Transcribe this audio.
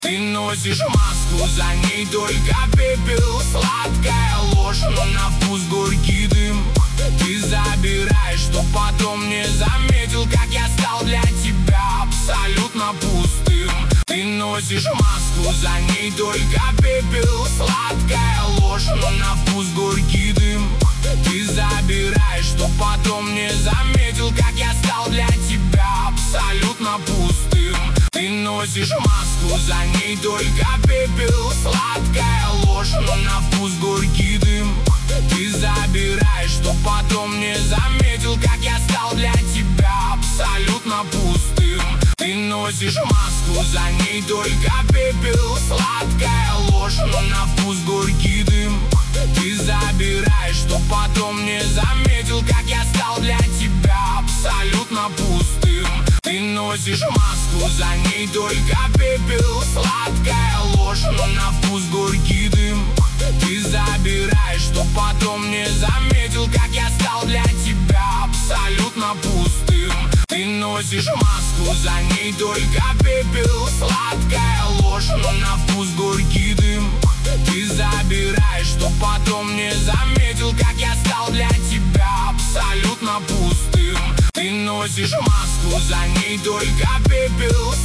Ты носишь маску, за ней только пепел. Сладкая ложь, но на вкус горький дым. Ты забираешь, чтоб потом не заметил, как я стал для тебя абсолютно пустым. Ты носишь маску, за ней только пепел. Сладкая ложь, но на вкус горький дым. Ты забираешь, чтоб потом не заметил, как я стал для тебя абсолютно пустым. Ты носишь маску, за ней только пепел. Сладкая ложь, но на вкус горький дым. Ты забираешь, чтоб потом не заметил, как я стал для тебя абсолютно пустым. Ты носишь маску, за ней только пепел. Сладкая ложь, но на вкус горький дым. Ты забираешь, чтоб потом не заметил, как я стал для тебя абсолютно пустым. Ты носишь маску, за ней только пепел. Сладкая ложь, но на вкус горький дым. Ты забираешь, чтоб потом не заметил, как я стал для тебя абсолютно пустым. Ты носишь маску, за ней только пепел. Сладкая ложь, но на вкус горький дым. Ты забираешь, чтоб потом не заметил, как я стал для тебя абсолютно пустым. Ты носишь маску, за ней только пепел.